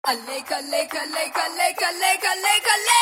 Kalle kalle kalle kalle kalle kalle kalle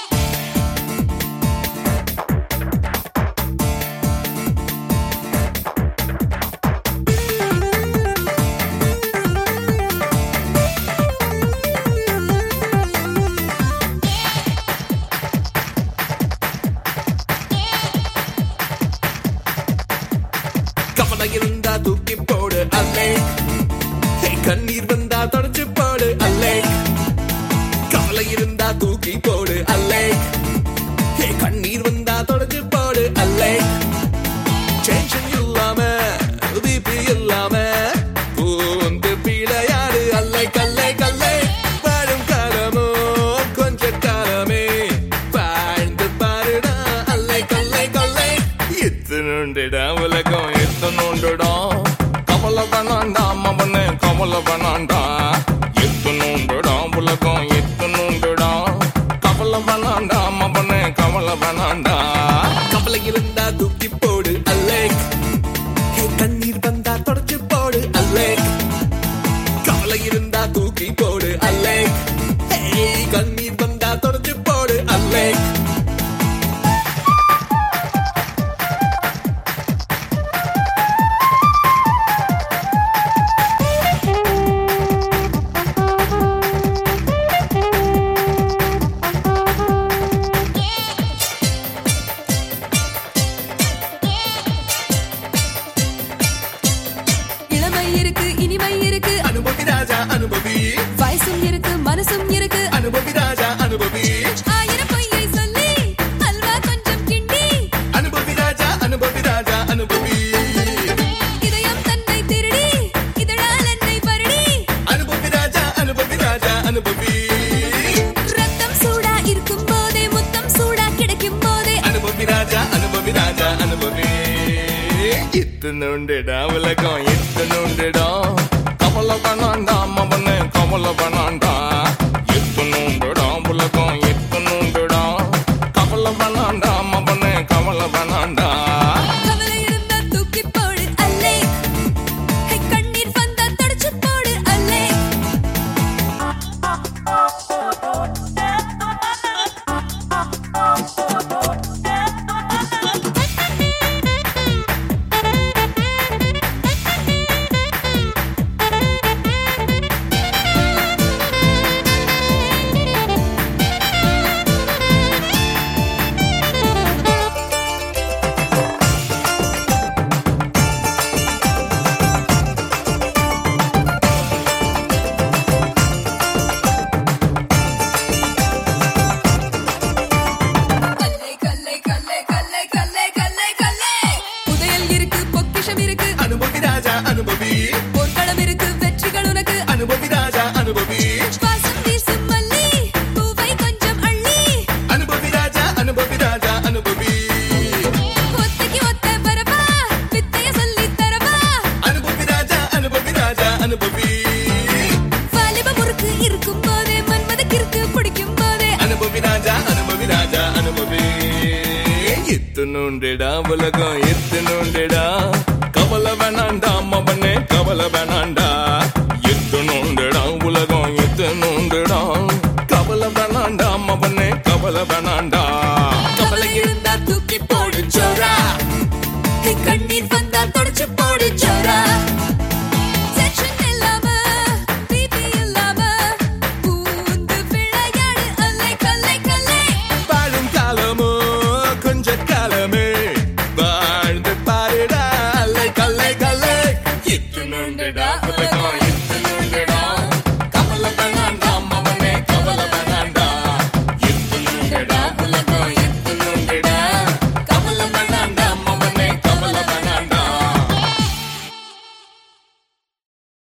கவலை இருந்தா தூக்கி போடு அல்லே கண்ணீர் வந்தா தொடச்சு போடு அல்லே கவலை இருந்தா தூக்கி போடு அல்லே கண்ணீர் வந்தா தொடச்சு போடு அல்லே டென்ஷன் இல்லாம பிபி இல்லாம பூந்து பீடையாடு அல்லை கல்லை கல்லை வாழும் காலமோ கொஞ்ச காலமே வாழ்ந்து பாருடா அல்லை கல்லை கல்லை இத்தனுண்டுடா உலகம் இத்தனுண்டுடா கவலை வேணாண்டா மவனே கவலை வேணாண்டா இத்தனுண்டுடா உலகம் இத்தனுண்டுடா கவலை வேணாண்டா மவனே கவலை வேணாண்டா கவலை இருந்தா தூக்கி போடு அல்லே கண்ணீர் வந்தா தொடச்சு போடு அல்லே கவலை இருந்தா தூக்கி போடு அல்லே கண்ணீர் வந்தா தொடச்சு போடு அல்லே அனுபவி ராஜா அனுபவி வயசும் இருக்கு மனசும் இருக்கு அனுபவி ராஜா அனுபவி ஆயிரம் பொய்யை சொல்லி அல்வா கொஞ்சம் கிண்டி அனுபவி ராஜா அனுபவி ராஜா அனுபவி இதயம் தன்னை திருடி இதழால் என்னை பருடி அனுபவி ராஜா அனுபவி ராஜா அனுபவி ரத்தம் சூடா இருக்கும் போதே முத்தம் சூடா கிடைக்கும் போதே அனுபவி ராஜா அனுபவி ராஜா அனுபவி இத்தனுண்டுடா உலகம் இத்தனுண்டுடா கவலை வேணாண்டா மவனே கவலை வேணாண்டா இத்தனுண்டுடா உலகம் இத்தனுண்டுடா கவலை வேணாண்டா மவனே கவலை வேணாண்டா கவலை இருந்தா தூக்கி போடு அல்லே கண்ணீர் வந்தா தொடச்சு போடு அல்லே அனுபவி ராஜா அனுபவி பொற்களம் இருக்கு வெற்றிகள் உனக்கு அனுபவி ராஜா அனுபவி வாசம் வீசும் மல்லி பூவை கொஞ்சம் அள்ளி அனுபவி ராஜா அனுபவி ராஜா அனுபவி ஒத்தைக்கு ஒத்த வரவா வித்தைய சொல்லி தரவா அனுபவி ராஜா அனுபவி ராஜா அனுபவி வாலிப முறுக்கு இருக்கும் போதே மன்மதக்கிற்கு பிடிக்கும் போதே அனுபவி ராஜா அனுபவி ராஜா அனுபவி இத்தனுண்டுடா உலகம் இத்தனுண்டுடா கவலை வேணாண்டா மவனே கவலை வேணாண்டா இத்தனுண்டுடா உலகம் இத்தனுண்டுடா